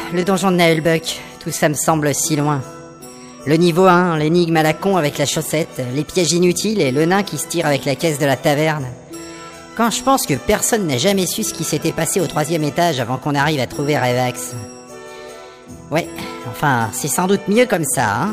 le donjon de Naelbuck, tout ça me semble si loin. Le niveau 1, l'énigme à la con avec la chaussette, les pièges inutiles et le nain qui se tire avec la caisse de la taverne. Quand je pense que personne n'a jamais su ce qui s'était passé au 3e étage avant qu'on arrive à trouver Revax. Ouais, enfin, c'est sans doute mieux comme ça, hein.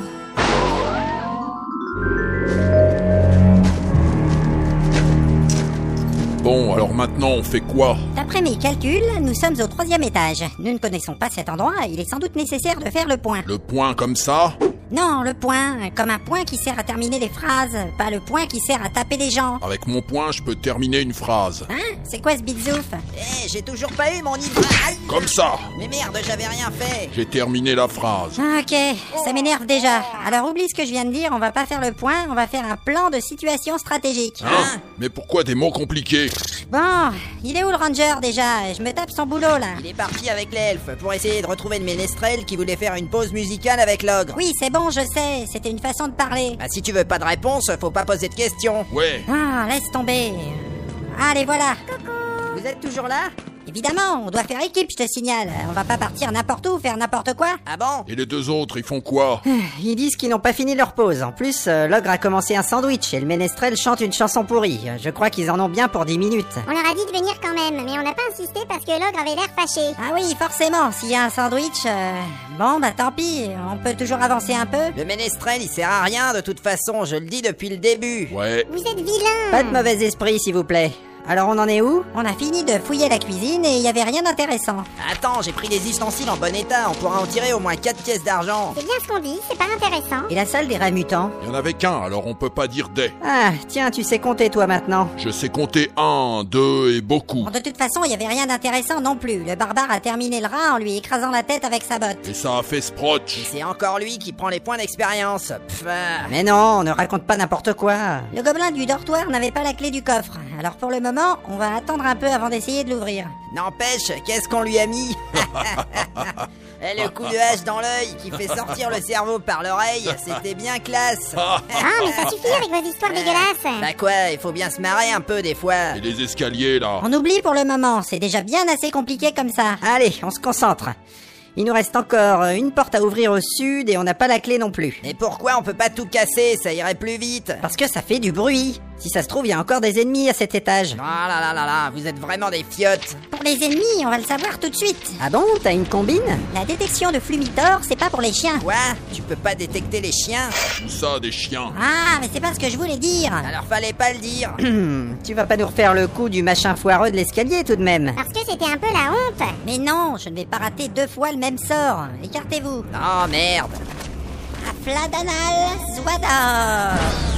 Bon, alors maintenant on fait quoi? D'après mes calculs, nous sommes au 3e étage. Nous ne connaissons pas cet endroit, il est sans doute nécessaire de faire le point. Le point comme ça? Non, le point, comme un point qui sert à terminer les phrases, pas le point qui sert à taper les gens. Avec mon point, je peux terminer une phrase. Hein? C'est quoi ce bidzouf? J'ai toujours pas eu mon niveau. Aïe. Comme ça! Mais merde, j'avais rien fait. J'ai terminé la phrase. Ok, ça m'énerve déjà. Alors oublie ce que je viens de dire, on va pas faire le point, on va faire un plan de situation stratégique. Hein? Mais pourquoi des mots compliqués? Bon, il est où le ranger déjà? Je me tape son boulot là. Il est parti avec l'elfe pour essayer de retrouver le ménestrel qui voulait faire une pause musicale avec l'ogre. Oui, c'est bon, je sais, c'était une façon de parler. Bah si tu veux pas de réponse, faut pas poser de questions. Ouais. Ah, laisse tomber. Allez, voilà. Vous êtes toujours là? Évidemment, on doit faire équipe, je te signale. On va pas partir n'importe où, faire n'importe quoi. Ah bon? Et les deux autres, ils font quoi? Ils disent qu'ils n'ont pas fini leur pause. En plus, l'ogre a commencé un sandwich et le ménestrel chante une chanson pourrie. Je crois qu'ils en ont bien pour 10 minutes. On leur a dit de venir quand même, mais on n'a pas insisté parce que l'ogre avait l'air fâché. Ah oui, forcément, s'il y a un sandwich, bon, bah tant pis, on peut toujours avancer un peu. Le ménestrel, il sert à rien de toute façon, je le dis depuis le début. Ouais. Vous êtes vilain. Pas de mauvais esprit, s'il vous plaît. Alors on en est où? On a fini de fouiller la cuisine et il y avait rien d'intéressant. Attends, j'ai pris des ustensiles en bon état, on pourra en tirer au moins 4 pièces d'argent. C'est bien ce qu'on dit, c'est pas intéressant. Et la salle des rats mutants? Il y en avait qu'un, alors on peut pas dire des. Ah, tiens, tu sais compter toi maintenant. Je sais compter 1, 2 et beaucoup. Bon, de toute façon, il y avait rien d'intéressant non plus. Le barbare a terminé le rat en lui écrasant la tête avec sa botte. Et ça a fait sprotch. C'est encore lui qui prend les points d'expérience. Mais non, on ne raconte pas n'importe quoi. Le gobelin du dortoir n'avait pas la clé du coffre. Alors pour le moment, on va attendre un peu avant d'essayer de l'ouvrir. N'empêche, qu'est-ce qu'on lui a mis? Et le coup de hache dans l'œil qui fait sortir le cerveau par l'oreille, c'était bien classe. Ah, mais ça suffit avec vos histoires dégueulasses. Bah quoi, il faut bien se marrer un peu des fois. Et les escaliers là. On oublie pour le moment, c'est déjà bien assez compliqué comme ça. Allez, on se concentre. Il nous reste encore une porte à ouvrir au sud et on n'a pas la clé non plus. Et pourquoi on peut pas tout casser? Ça irait plus vite. Parce que ça fait du bruit. Si ça se trouve, il y a encore des ennemis à cet étage. Ah là là là là, vous êtes vraiment des fiottes. Pour les ennemis, on va le savoir tout de suite. Ah bon, t'as une combine? La détection de Flumitor, c'est pas pour les chiens. Quoi? Tu peux pas détecter les chiens? Tout ça, des chiens. Ah, mais c'est pas ce que je voulais dire. Alors fallait pas le dire. Tu vas pas nous refaire le coup du machin foireux de l'escalier tout de même. Parce que c'était un peu la honte. Mais non, je ne vais pas rater 2 fois le même sort. Écartez-vous. Oh merde. Afladanal Zwador.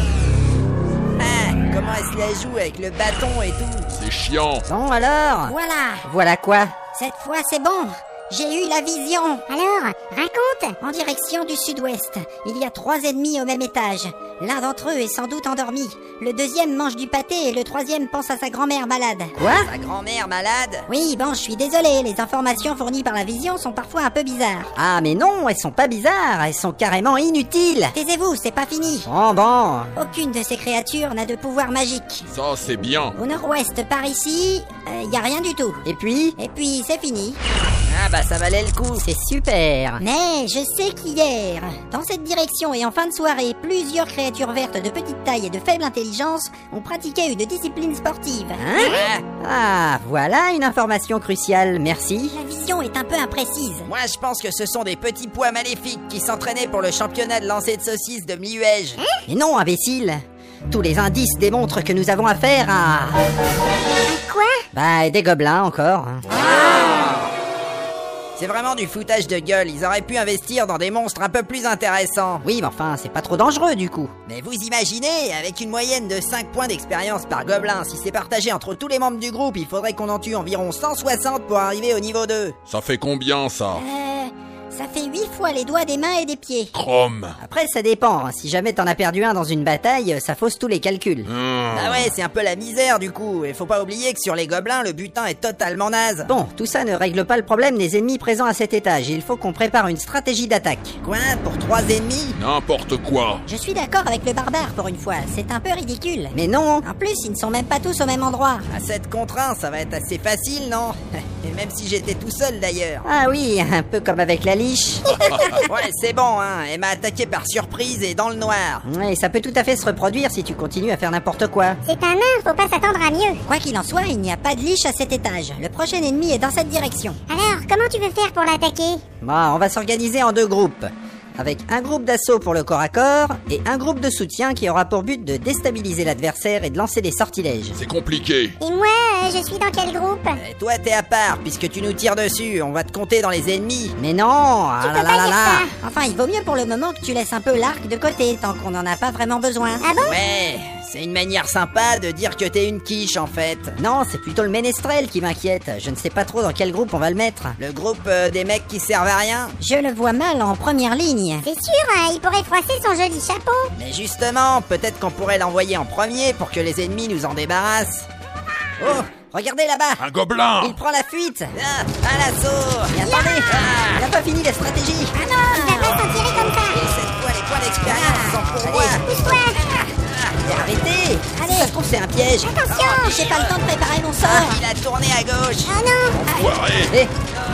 Ah, comment elle se la joue avec le bâton et tout. C'est chiant. Bon alors? Voilà quoi? Cette fois c'est bon. J'ai eu la vision. Alors, raconte. En direction du sud-ouest, il y a 3 ennemis au même étage. L'un d'entre eux est sans doute endormi. Le deuxième mange du pâté et le troisième pense à sa grand-mère malade. Quoi? Sa grand-mère malade? Oui, bon, je suis désolé, les informations fournies par la vision sont parfois un peu bizarres. Ah mais non, elles sont pas bizarres, elles sont carrément inutiles. Taisez-vous, c'est pas fini. Bon. Aucune de ces créatures n'a de pouvoir magique. Ça, c'est bien. Au nord-ouest par ici, y a rien du tout. Et puis, c'est fini. Ah bah ça valait le coup, c'est super. Mais je sais qu'hier, dans cette direction et en fin de soirée, plusieurs créatures vertes de petite taille et de faible intelligence ont pratiqué une discipline sportive. Hein? Ah, voilà une information cruciale, merci. La vision est un peu imprécise. Moi je pense que ce sont des petits pois maléfiques qui s'entraînaient pour le championnat de lancer de saucisses de Mliuège. Mais non, imbécile. Tous les indices démontrent que nous avons affaire à... Quoi? Bah, des gobelins encore. C'est vraiment du foutage de gueule, ils auraient pu investir dans des monstres un peu plus intéressants. Oui, mais enfin, c'est pas trop dangereux du coup. Mais vous imaginez, avec une moyenne de 5 points d'expérience par gobelin, si c'est partagé entre tous les membres du groupe, il faudrait qu'on en tue environ 160 pour arriver au niveau 2. Ça fait combien ça? Ça fait 8 fois les doigts des mains et des pieds. Chrome. Après, ça dépend. Si jamais t'en as perdu un dans une bataille, ça fausse tous les calculs. Ah ouais, c'est un peu la misère du coup. Et faut pas oublier que sur les gobelins, le butin est totalement naze. Bon, tout ça ne règle pas le problème des ennemis présents à cet étage. Il faut qu'on prépare une stratégie d'attaque. Quoi? Pour 3 ennemis? N'importe quoi. Je suis d'accord avec le barbare pour une fois, c'est un peu ridicule. Mais non. En plus, ils ne sont même pas tous au même endroit. À 7 contre 1, ça va être assez facile, non? Et même si j'étais tout seul d'ailleurs. Ah oui, un peu comme avec la liche. Ouais, c'est bon, hein. Elle m'a attaqué par surprise et dans le noir. Ouais, ça peut tout à fait se reproduire si tu continues à faire n'importe quoi. C'est un nain, faut pas s'attendre à mieux. Quoi qu'il en soit, il n'y a pas de liche à cet étage. Le prochain ennemi est dans cette direction. Alors, comment tu veux faire pour l'attaquer? Bon, on va s'organiser en 2 groupes. Avec un groupe d'assaut pour le corps à corps et un groupe de soutien qui aura pour but de déstabiliser l'adversaire et de lancer des sortilèges. C'est compliqué. Et moi, je suis dans quel groupe? Et toi, t'es à part, puisque tu nous tires dessus. On va te compter dans les ennemis. Mais non, ah Tu là peux là pas là dire là. ça. Enfin, il vaut mieux pour le moment que tu laisses un peu l'arc de côté, tant qu'on n'en a pas vraiment besoin. Ah bon? Ouais, c'est une manière sympa de dire que t'es une quiche en fait. Non, c'est plutôt le ménestrel qui m'inquiète. Je ne sais pas trop dans quel groupe on va le mettre. Le groupe des mecs qui servent à rien. Je le vois mal en première ligne. C'est sûr, hein, il pourrait froisser son joli chapeau. Mais justement, peut-être qu'on pourrait l'envoyer en premier pour que les ennemis nous en débarrassent. Oh, regardez là-bas. Un gobelin. Il prend la fuite. Ah, à l'assaut. Et attendez, il n'a pas fini la stratégie. Ah non, il va pas s'en tirer comme ça. Et cette fois, les points d'expérience sont pour moi. Pousse-toi. Arrêtez. Allez. Si ça se trouve, c'est un piège. Attention. J'ai pas le temps de préparer mon Ah, sort. il a tourné à gauche. Oh non. Foiré. Eh,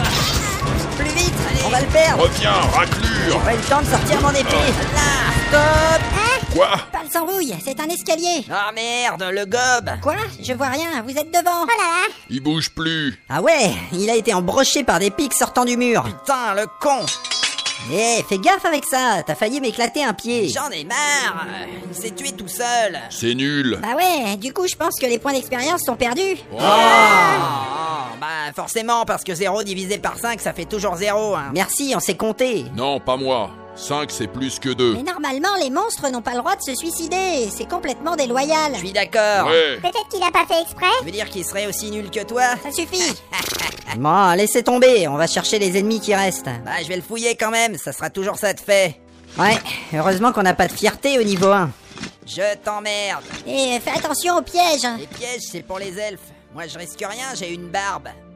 plus vite, on va le perdre. Reviens, raclure. Pas eu le temps de sortir mon épée. Là. Stop. Quoi? Pas le s'enrouille, c'est un escalier. Oh merde, le gobe. Quoi? Je vois rien, vous êtes devant. Oh là là. Il bouge plus. Ah ouais, il a été embroché par des pics sortant du mur. Putain, le con. Eh, fais gaffe avec ça, t'as failli m'éclater un pied. J'en ai marre. Il s'est tué tout seul. C'est nul. Bah ouais, du coup je pense que les points d'expérience sont perdus. Oh, bah forcément, parce que 0 divisé par 5, ça fait toujours 0. Hein. Merci, on s'est compté. Non, pas moi. 5, c'est plus que 2. Mais normalement, les monstres n'ont pas le droit de se suicider. C'est complètement déloyal. Je suis d'accord. Ouais. Peut-être qu'il a pas fait exprès. Tu veux dire qu'il serait aussi nul que toi? Ça suffit. Bon, laissez tomber, on va chercher les ennemis qui restent. Bah, je vais le fouiller quand même, ça sera toujours ça de fait. Ouais, heureusement qu'on n'a pas de fierté au niveau 1. Je t'emmerde. Et fais attention aux pièges. Les pièges, c'est pour les elfes. Moi, je risque rien, j'ai une barbe.